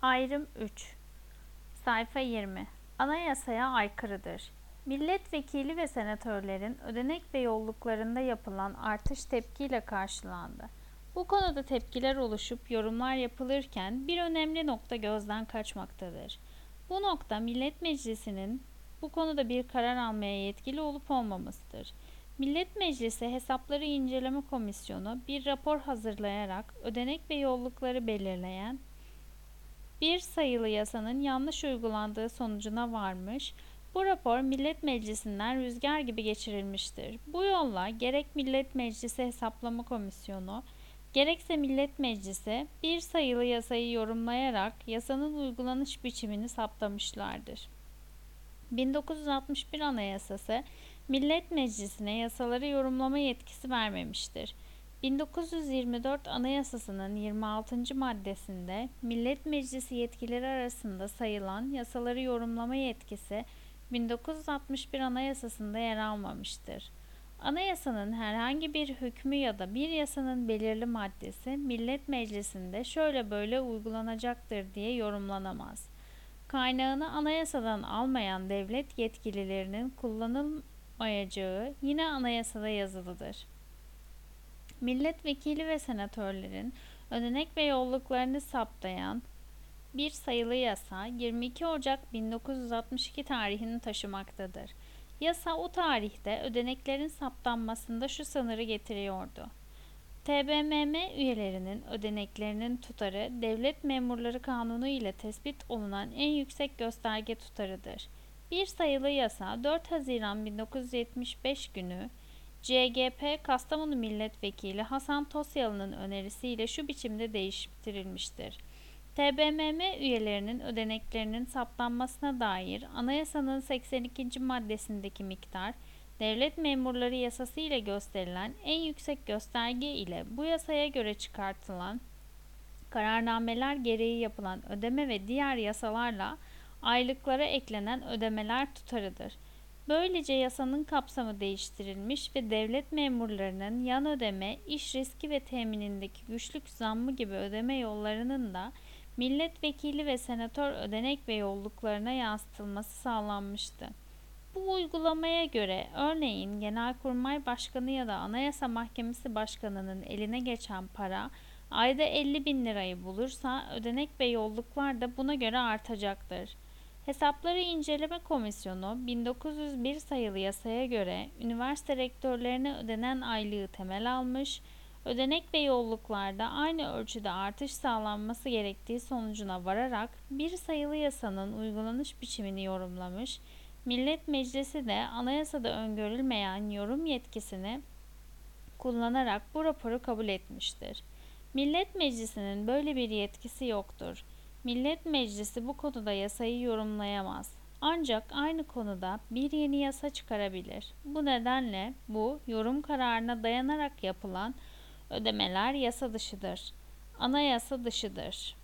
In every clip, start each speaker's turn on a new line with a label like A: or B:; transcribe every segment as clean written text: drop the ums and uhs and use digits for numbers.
A: Ayrım 3. Sayfa 20. Anayasaya aykırıdır. Milletvekili ve senatörlerin ödenek ve yolluklarında yapılan artış tepkiyle karşılandı. Bu konuda tepkiler oluşup yorumlar yapılırken bir önemli nokta gözden kaçmaktadır. Bu nokta Millet Meclisi'nin bu konuda bir karar almaya yetkili olup olmamasıdır. Millet Meclisi Hesapları İnceleme Komisyonu bir rapor hazırlayarak ödenek ve yollukları belirleyen bir sayılı yasanın yanlış uygulandığı sonucuna varmış, bu rapor Millet Meclisi'nden rüzgar gibi geçirilmiştir. Bu yolla gerek Millet Meclisi Hesaplama Komisyonu, gerekse Millet Meclisi bir sayılı yasayı yorumlayarak yasanın uygulanış biçimini saptamışlardır. 1961 Anayasası, Millet Meclisi'ne yasaları yorumlama yetkisi vermemiştir. 1924 Anayasası'nın 26. maddesinde Millet Meclisi yetkileri arasında sayılan yasaları yorumlama yetkisi 1961 Anayasası'nda yer almamıştır. Anayasanın herhangi bir hükmü ya da bir yasanın belirli maddesi Millet Meclisi'nde şöyle böyle uygulanacaktır diye yorumlanamaz. Kaynağını anayasadan almayan devlet yetkililerinin kullanılmayacağı yine anayasada yazılıdır. Milletvekili ve senatörlerin ödenek ve yolluklarını saptayan bir sayılı yasa 22 Ocak 1962 tarihini taşımaktadır. Yasa o tarihte ödeneklerin saptanmasında şu sınırı getiriyordu. TBMM üyelerinin ödeneklerinin tutarı Devlet Memurları Kanunu ile tespit olunan en yüksek gösterge tutarıdır. Bir sayılı yasa 4 Haziran 1975 günü CGP Kastamonu Milletvekili Hasan Tosyalı'nın önerisiyle şu biçimde değiştirilmiştir. TBMM üyelerinin ödeneklerinin saptanmasına dair Anayasanın 82. maddesindeki miktar, Devlet Memurları Yasası ile gösterilen en yüksek gösterge ile bu yasaya göre çıkartılan kararnameler gereği yapılan ödeme ve diğer yasalarla aylıklara eklenen ödemeler tutarıdır. Böylece yasanın kapsamı değiştirilmiş ve devlet memurlarının yan ödeme, iş riski ve teminindeki güçlük zammı gibi ödeme yollarının da milletvekili ve senatör ödenek ve yolluklarına yansıtılması sağlanmıştı. Bu uygulamaya göre örneğin Genelkurmay Başkanı ya da Anayasa Mahkemesi Başkanı'nın eline geçen para ayda 50.000 lirayı bulursa ödenek ve yolluklar da buna göre artacaktır. Hesapları İnceleme Komisyonu 1901 sayılı yasaya göre üniversite rektörlerine ödenen aylığı temel almış, ödenek ve yolluklarda aynı ölçüde artış sağlanması gerektiği sonucuna vararak bir sayılı yasanın uygulanış biçimini yorumlamış, Millet Meclisi de anayasada öngörülmeyen yorum yetkisini kullanarak bu raporu kabul etmiştir. Millet Meclisi'nin böyle bir yetkisi yoktur. Millet Meclisi bu konuda yasayı yorumlayamaz. Ancak aynı konuda bir yeni yasa çıkarabilir. Bu nedenle bu yorum kararına dayanarak yapılan ödemeler yasa dışıdır. Anayasa dışıdır.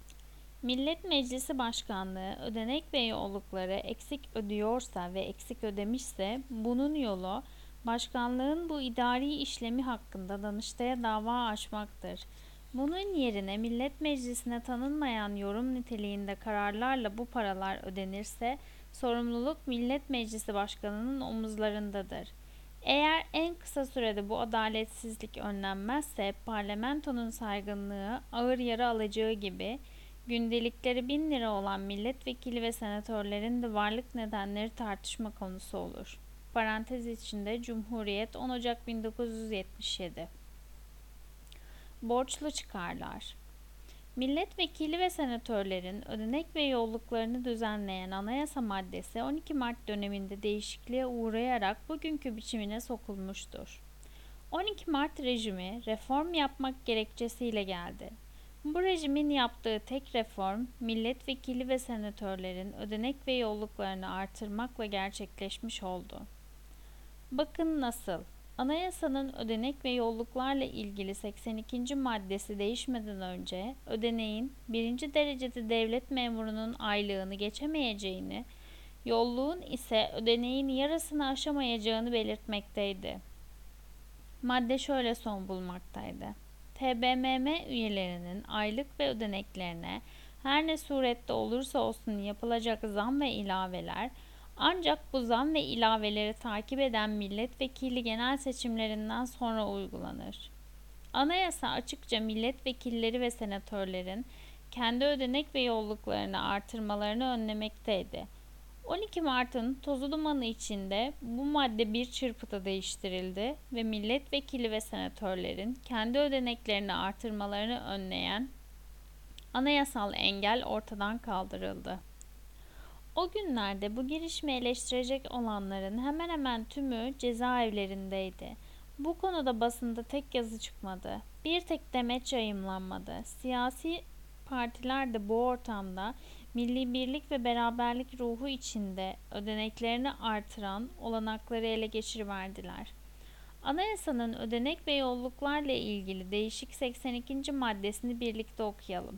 A: Millet Meclisi Başkanlığı ödenek ve yollukları eksik ödüyorsa ve eksik ödemişse bunun yolu başkanlığın bu idari işlemi hakkında Danıştay'a dava açmaktır. Bunun yerine Millet Meclisi'ne tanınmayan yorum niteliğinde kararlarla bu paralar ödenirse sorumluluk Millet Meclisi Başkanı'nın omuzlarındadır. Eğer en kısa sürede bu adaletsizlik önlenmezse parlamentonun saygınlığı ağır yara alacağı gibi gündelikleri 1000 lira olan milletvekili ve senatörlerin de varlık nedenleri tartışma konusu olur. Parantez içinde Cumhuriyet 10 Ocak 1977. Borçlu çıkarlar. Milletvekili ve senatörlerin ödenek ve yolluklarını düzenleyen anayasa maddesi 12 Mart döneminde değişikliğe uğrayarak bugünkü biçimine sokulmuştur. 12 Mart rejimi reform yapmak gerekçesiyle geldi. Bu rejimin yaptığı tek reform, milletvekili ve senatörlerin ödenek ve yolluklarını artırmakla gerçekleşmiş oldu. Bakın nasıl? Anayasanın ödenek ve yolluklarla ilgili 82. maddesi değişmeden önce ödeneğin birinci derecede devlet memurunun aylığını geçemeyeceğini, yolluğun ise ödeneğin yarısını aşamayacağını belirtmekteydi. Madde şöyle son bulmaktaydı. TBMM üyelerinin aylık ve ödeneklerine Her ne surette olursa olsun yapılacak zam ve ilaveler, ancak bu zam ve ilaveleri takip eden milletvekili genel seçimlerinden sonra uygulanır. Anayasa açıkça milletvekilleri ve senatörlerin kendi ödenek ve yolluklarını artırmalarını önlemekteydi. 12 Mart'ın tozu dumanı içinde bu madde bir çırpıda değiştirildi ve milletvekili ve senatörlerin kendi ödeneklerini artırmalarını önleyen anayasal engel ortadan kaldırıldı. O günlerde bu girişimi eleştirecek olanların hemen hemen tümü cezaevlerindeydi. Bu konuda basında tek yazı çıkmadı. Bir tek demeç yayımlanmadı. Siyasi partiler de bu ortamda milli birlik ve beraberlik ruhu içinde ödeneklerini artıran olanakları ele geçiriverdiler. Anayasanın ödenek ve yolluklarla ilgili değişik 82. maddesini birlikte okuyalım.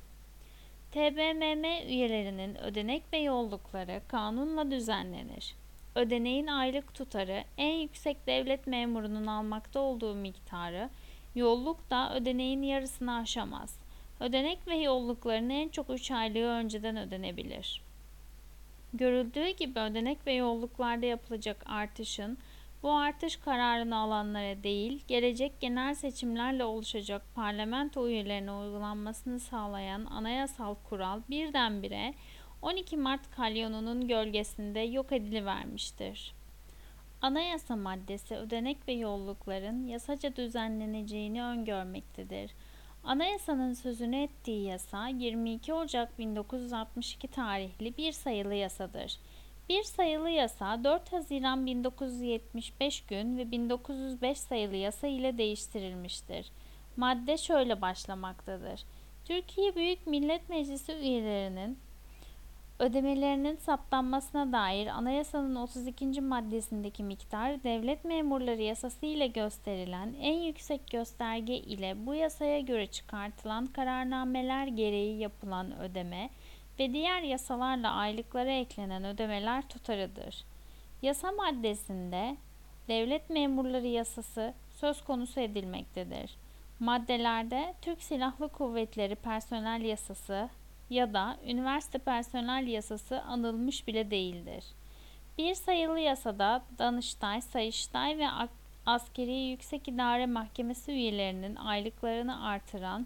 A: TBMM üyelerinin ödenek ve yollukları kanunla düzenlenir. Ödeneğin aylık tutarı en yüksek devlet memurunun almakta olduğu miktarı, yolluk da ödeneğin yarısını aşamaz. Ödenek ve yollukların en çok 3 aylığı önceden ödenebilir. Görüldüğü gibi ödenek ve yolluklarda yapılacak artışın, bu artış kararını alanlara değil, gelecek genel seçimlerle oluşacak parlamento üyelerine uygulanmasını sağlayan anayasal kural birdenbire 12 Mart kalyonunun gölgesinde yok edilivermiştir. Anayasa maddesi ödenek ve yollukların yasaca düzenleneceğini öngörmektedir. Anayasanın sözünü ettiği yasa 22 Ocak 1962 tarihli bir sayılı yasadır. Bir sayılı yasa 4 Haziran 1975 gün ve 1905 sayılı yasa ile değiştirilmiştir. Madde şöyle başlamaktadır. Türkiye Büyük Millet Meclisi üyelerinin ödemelerinin saptanmasına dair anayasanın 32. maddesindeki miktar, devlet memurları yasası ile gösterilen en yüksek gösterge ile bu yasaya göre çıkartılan kararnameler gereği yapılan ödeme ve diğer yasalarla aylıklara eklenen ödemeler tutarıdır. Yasa maddesinde devlet memurları yasası söz konusu edilmektedir. Maddelerde Türk Silahlı Kuvvetleri personel yasası ya da üniversite personel yasası anılmış bile değildir. Bir sayılı yasada Danıştay, Sayıştay ve Askeri Yüksek İdare Mahkemesi üyelerinin aylıklarını artıran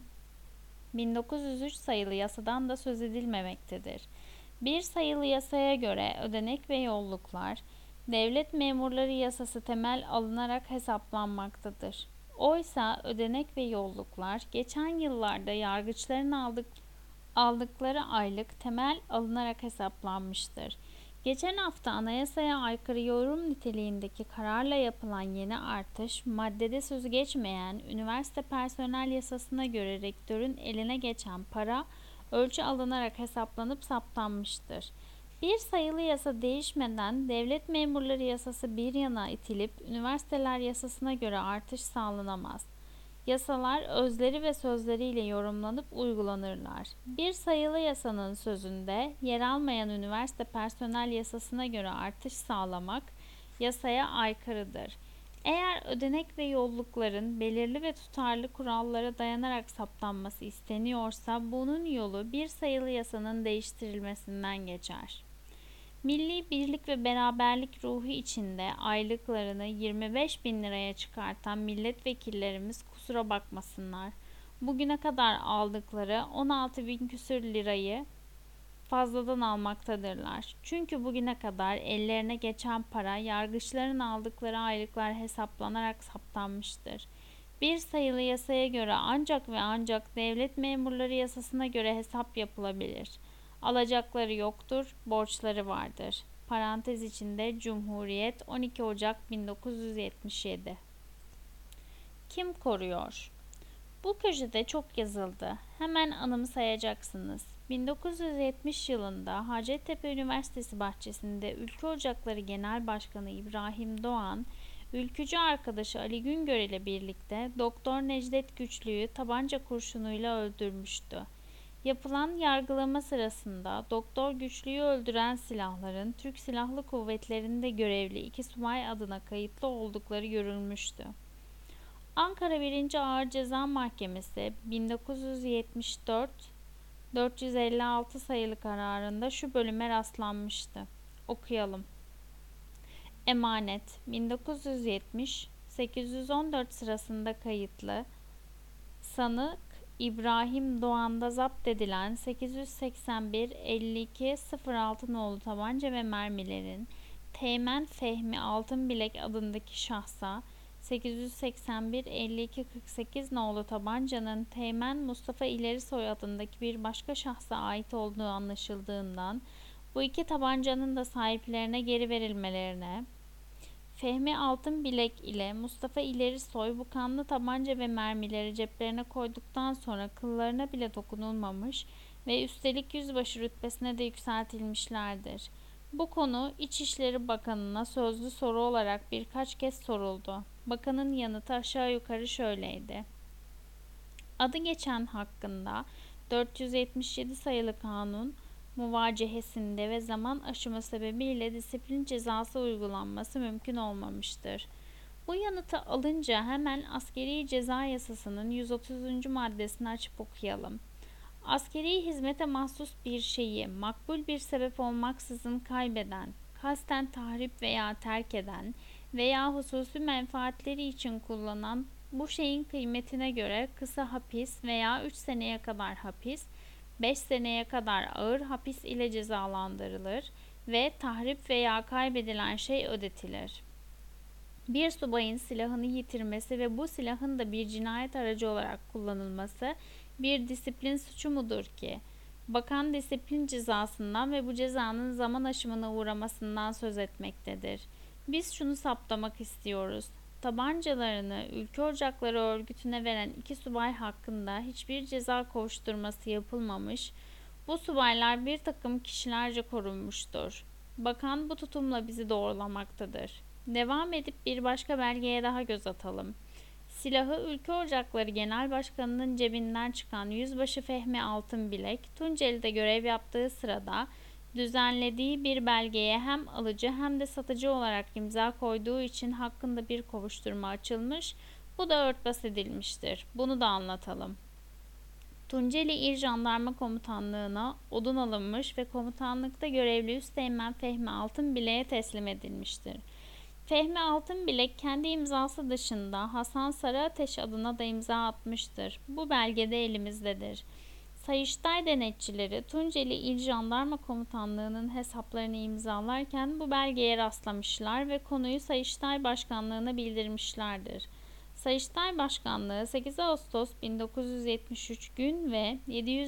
A: 1903 sayılı yasadan da söz edilmemektedir. Bir sayılı yasaya göre ödenek ve yolluklar, devlet memurları yasası temel alınarak hesaplanmaktadır. Oysa ödenek ve yolluklar geçen yıllarda yargıçların aldıkları aylık temel alınarak hesaplanmıştır. Geçen hafta anayasaya aykırı yorum niteliğindeki kararla yapılan yeni artış, maddede sözü geçmeyen üniversite personel yasasına göre rektörün eline geçen para ölçü alınarak hesaplanıp saptanmıştır. Bir sayılı yasa değişmeden devlet memurları yasası bir yana itilip üniversiteler yasasına göre artış sağlanamaz. Yasalar özleri ve sözleriyle yorumlanıp uygulanırlar. Bir sayılı yasanın sözünde yer almayan üniversite personel yasasına göre artış sağlamak yasaya aykırıdır. Eğer ödenek ve yollukların belirli ve tutarlı kurallara dayanarak saptanması isteniyorsa bunun yolu bir sayılı yasanın değiştirilmesinden geçer. Milli birlik ve beraberlik ruhu içinde aylıklarını 25 bin liraya çıkartan milletvekillerimiz kusura bakmasınlar. Bugüne kadar aldıkları 16 bin küsür lirayı fazladan almaktadırlar. Çünkü bugüne kadar ellerine geçen para yargıçların aldıkları aylıklar hesaplanarak saptanmıştır. Bir sayılı yasaya göre ancak ve ancak devlet memurları yasasına göre hesap yapılabilir. Alacakları yoktur, borçları vardır. Parantez içinde Cumhuriyet 12 Ocak 1977. Kim koruyor? Bu köşede çok yazıldı. Hemen anımsayacaksınız. 1970 yılında Hacettepe Üniversitesi bahçesinde Ülke Ocakları Genel Başkanı İbrahim Doğan, ülkücü arkadaşı Ali Güngör ile birlikte Doktor Necdet Güçlü'yü tabanca kurşunuyla öldürmüştü. Yapılan yargılama sırasında Doktor Güçlü'yü öldüren silahların Türk Silahlı Kuvvetleri'nde görevli 2 subay adına kayıtlı oldukları görülmüştü. Ankara 1. Ağır Ceza Mahkemesi 1974 456 sayılı kararında şu bölüme rastlanmıştı. Okuyalım. Emanet 1970 814 sırasında kayıtlı sanık İbrahim Doğan'da zapt edilen 881 52 06 nolu tabanca ve mermilerin Teğmen Fehmi Altınbilek adındaki şahsa 881 52 48 nolu tabancanın Teğmen Mustafa İlerisoy adındaki bir başka şahsa ait olduğu anlaşıldığından bu iki tabancanın da sahiplerine geri verilmelerine, Fehmi Altınbilek ile Mustafa İlerisoy bu kanlı tabanca ve mermileri ceplerine koyduktan sonra kıllarına bile dokunulmamış ve üstelik yüzbaşı rütbesine de yükseltilmişlerdir. Bu konu İçişleri Bakanı'na sözlü soru olarak birkaç kez soruldu. Bakanın yanıtı aşağı yukarı şöyleydi. Adı geçen hakkında 477 sayılı kanun muvacehesinde ve zaman aşımı sebebiyle disiplin cezası uygulanması mümkün olmamıştır. Bu yanıtı alınca hemen askeri ceza yasasının 130. maddesini açıp okuyalım. Askeri hizmete mahsus bir şeyi makbul bir sebep olmaksızın kaybeden, kasten tahrip veya terk eden veya hususi menfaatleri için kullanan bu şeyin kıymetine göre kısa hapis veya 3 seneye kadar hapis, 5 seneye kadar ağır hapis ile cezalandırılır ve tahrip veya kaybedilen şey ödetilir. Bir subayın silahını yitirmesi ve bu silahın da bir cinayet aracı olarak kullanılması bir disiplin suçu mudur ki? Bakan disiplin cezasından ve bu cezanın zaman aşımına uğramasından söz etmektedir. Biz şunu saptamak istiyoruz. Tabancalarını Ülke Ocakları örgütüne veren iki subay hakkında hiçbir ceza kovuşturması yapılmamış, bu subaylar bir takım kişilerce korunmuştur. Bakan bu tutumla bizi doğrulamaktadır. Devam edip bir başka belgeye daha göz atalım. Silahı Ülke Ocakları Genel Başkanı'nın cebinden çıkan Yüzbaşı Fehmi Altınbilek, Tunceli'de görev yaptığı sırada düzenlediği bir belgeye hem alıcı hem de satıcı olarak imza koyduğu için hakkında bir kovuşturma açılmış, bu da örtbas edilmiştir. Bunu da anlatalım. Tunceli İl Jandarma Komutanlığı'na odun alınmış ve komutanlıkta görevli Üsteğmen Fehmi Altınbilek'e teslim edilmiştir. Fehmi Altınbilek kendi imzası dışında Hasan Sarıateş adına da imza atmıştır. Bu belge de elimizdedir. Sayıştay denetçileri Tunceli İl Jandarma Komutanlığı'nın hesaplarını imzalarken bu belgeye rastlamışlar ve konuyu Sayıştay Başkanlığı'na bildirmişlerdir. Sayıştay Başkanlığı 8 Ağustos 1973 gün ve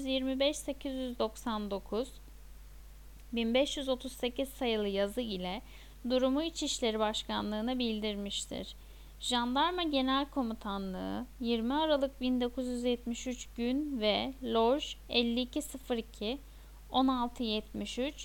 A: 725-899 1538 sayılı yazı ile durumu İçişleri Başkanlığı'na bildirmiştir. Jandarma Genel Komutanlığı 20 Aralık 1973 gün ve Loj 5202 1673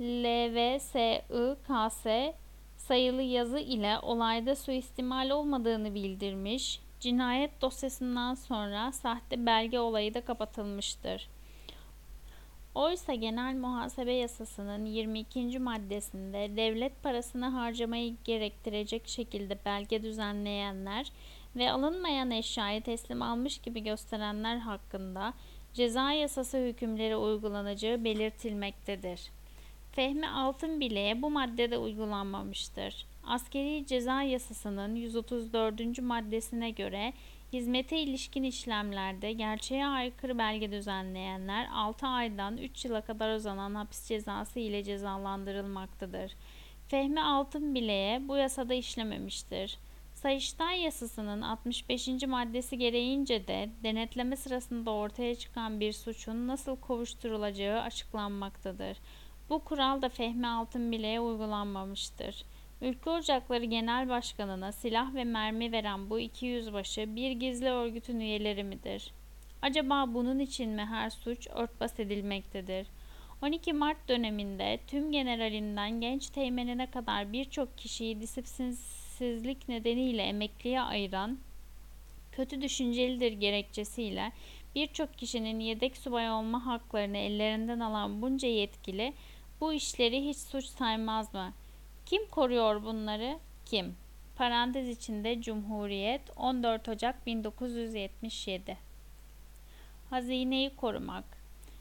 A: LVSI-KS sayılı yazı ile olayda suistimal olmadığını bildirmiş, cinayet dosyasından sonra sahte belge olayı da kapatılmıştır. Oysa Genel Muhasebe Yasası'nın 22. maddesinde devlet parasını harcamayı gerektirecek şekilde belge düzenleyenler ve alınmayan eşyayı teslim almış gibi gösterenler hakkında ceza yasası hükümleri uygulanacağı belirtilmektedir. Fehmi Altınbilek'e bu madde de uygulanmamıştır. Askeri Ceza Yasası'nın 134. maddesine göre hizmete ilişkin işlemlerde gerçeğe aykırı belge düzenleyenler 6 aydan 3 yıla kadar uzanan hapis cezası ile cezalandırılmaktadır. Fehmi Altınbilek'e bu yasada işlememiştir. Sayıştay Yasası'nın 65. maddesi gereğince de denetleme sırasında ortaya çıkan bir suçun nasıl kovuşturulacağı açıklanmaktadır. Bu kural da Fehmi Altınbilek'e uygulanmamıştır. Ülke Ocakları Genel Başkanı'na silah ve mermi veren bu iki yüzbaşı bir gizli örgütün üyeleri midir? Acaba bunun için mi her suç örtbas edilmektedir? 12 Mart döneminde tüm generalinden genç teğmenine kadar birçok kişiyi disiplinsizlik nedeniyle emekliye ayıran kötü düşüncelidir gerekçesiyle birçok kişinin yedek subay olma haklarını ellerinden alan bunca yetkili bu işleri hiç suç saymaz mı? Kim koruyor bunları? Kim? Parantez içinde Cumhuriyet 14 Ocak 1977. Hazineyi korumak.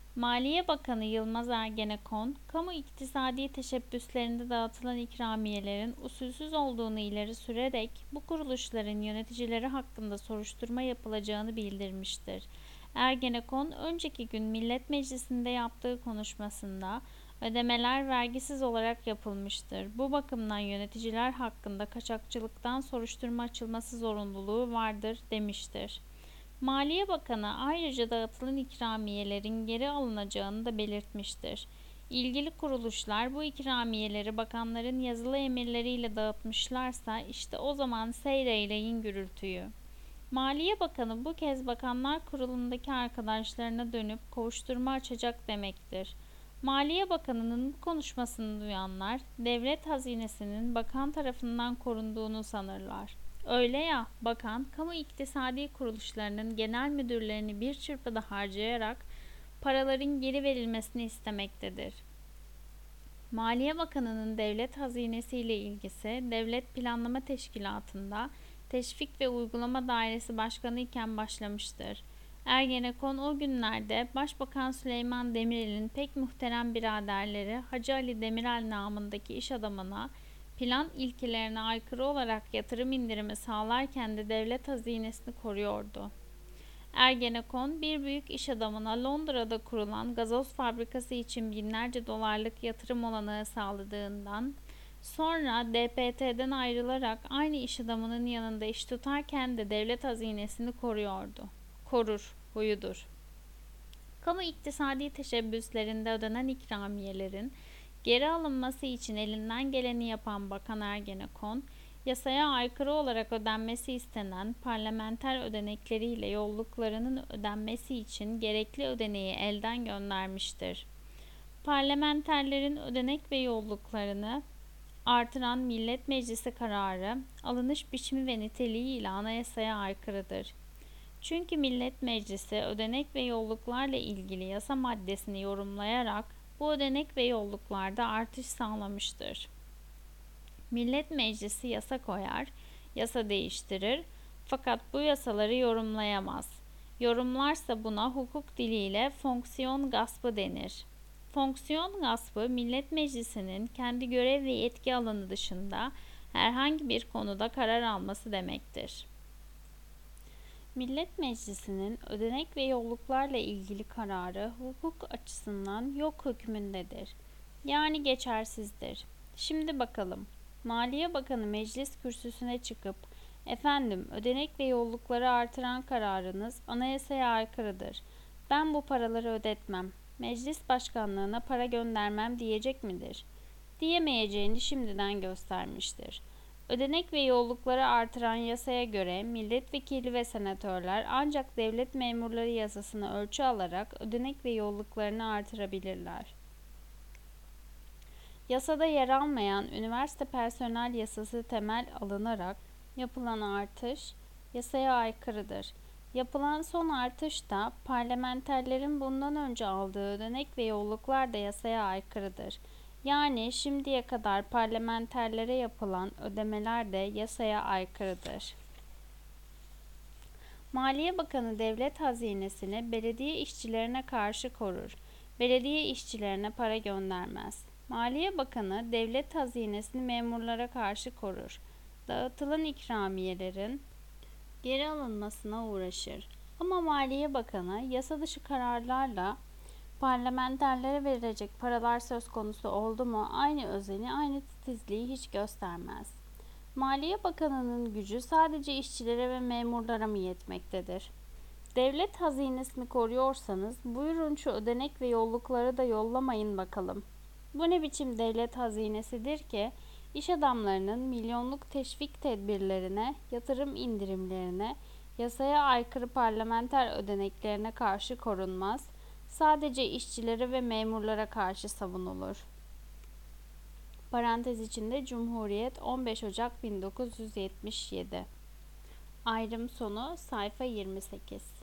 A: Maliye Bakanı Yılmaz Ergenekon, kamu iktisadi teşebbüslerinde dağıtılan ikramiyelerin usulsüz olduğunu ileri sürerek bu kuruluşların yöneticileri hakkında soruşturma yapılacağını bildirmiştir. Ergenekon, önceki gün Millet Meclisi'nde yaptığı konuşmasında ödemeler vergisiz olarak yapılmıştır. Bu bakımdan yöneticiler hakkında kaçakçılıktan soruşturma açılması zorunluluğu vardır demiştir. Maliye Bakanı ayrıca dağıtılan ikramiyelerin geri alınacağını da belirtmiştir. İlgili kuruluşlar bu ikramiyeleri bakanların yazılı emirleriyle dağıtmışlarsa işte o zaman seyreyleyin gürültüyü. Maliye Bakanı bu kez Bakanlar Kurulu'ndaki arkadaşlarına dönüp kovuşturma açacak demektir. Maliye Bakanı'nın bu konuşmasını duyanlar devlet hazinesinin bakan tarafından korunduğunu sanırlar. Öyle ya, bakan, kamu iktisadi kuruluşlarının genel müdürlerini bir çırpıda harcayarak paraların geri verilmesini istemektedir. Maliye Bakanı'nın devlet hazinesiyle ilgisi, Devlet Planlama Teşkilatı'nda Teşvik ve Uygulama Dairesi Başkanı iken başlamıştır. Ergenekon o günlerde Başbakan Süleyman Demirel'in pek muhterem biraderleri Hacı Ali Demirel namındaki iş adamına plan ilkelerine aykırı olarak yatırım indirimi sağlarken de devlet hazinesini koruyordu. Ergenekon, bir büyük iş adamına Londra'da kurulan gazoz fabrikası için binlerce dolarlık yatırım olanağı sağladığından, sonra DPT'den ayrılarak aynı iş adamının yanında iş tutarken de devlet hazinesini koruyordu. Korur, huyudur. Kamu iktisadi teşebbüslerinde ödenen ikramiyelerin geri alınması için elinden geleni yapan Bakan Ergenekon, yasaya aykırı olarak ödenmesi istenen parlamenter ödenekleriyle yolluklarının ödenmesi için gerekli ödeneği elden göndermiştir. Parlamenterlerin ödenek ve yolluklarını artıran Millet Meclisi kararı, alınış biçimi ve niteliği ile anayasaya aykırıdır. Çünkü Millet Meclisi ödenek ve yolluklarla ilgili yasa maddesini yorumlayarak bu ödenek ve yolluklarda artış sağlamıştır. Millet Meclisi yasa koyar, yasa değiştirir fakat bu yasaları yorumlayamaz. Yorumlarsa buna hukuk diliyle fonksiyon gaspı denir. Fonksiyon gaspı, Millet Meclisi'nin kendi görev ve yetki alanı dışında herhangi bir konuda karar alması demektir. Millet Meclisi'nin ödenek ve yolluklarla ilgili kararı hukuk açısından yok hükmündedir. Yani geçersizdir. Şimdi bakalım. Maliye Bakanı meclis kürsüsüne çıkıp, "Efendim, ödenek ve yollukları artıran kararınız anayasaya aykırıdır. Ben bu paraları ödetmem. Meclis başkanlığına para göndermem" diyecek midir? Diyemeyeceğini şimdiden göstermiştir. Ödenek ve yollukları artıran yasaya göre milletvekili ve senatörler ancak devlet memurları yasasını ölçü alarak ödenek ve yolluklarını artırabilirler. Yasada yer almayan üniversite personel yasası temel alınarak yapılan artış yasaya aykırıdır. Yapılan son artış da parlamenterlerin bundan önce aldığı ödenek ve yolluklar da yasaya aykırıdır. Yani şimdiye kadar parlamenterlere yapılan ödemeler de yasaya aykırıdır. Maliye Bakanı devlet hazinesini belediye işçilerine karşı korur. Belediye işçilerine para göndermez. Maliye Bakanı devlet hazinesini memurlara karşı korur. Dağıtılan ikramiyelerin geri alınmasına uğraşır. Ama Maliye Bakanı yasa dışı kararlarla parlamenterlere verilecek paralar söz konusu oldu mu aynı özeni, aynı titizliği hiç göstermez. Maliye Bakanı'nın gücü sadece işçilere ve memurlara mı yetmektedir? Devlet hazinesini koruyorsanız buyurun şu ödenek ve yollukları da yollamayın bakalım. Bu ne biçim devlet hazinesidir ki iş adamlarının milyonluk teşvik tedbirlerine, yatırım indirimlerine, yasaya aykırı parlamenter ödeneklerine karşı korunmaz, sadece işçilere ve memurlara karşı savunulur. Parantez içinde Cumhuriyet 15 Ocak 1977. Ayrım sonu sayfa 28.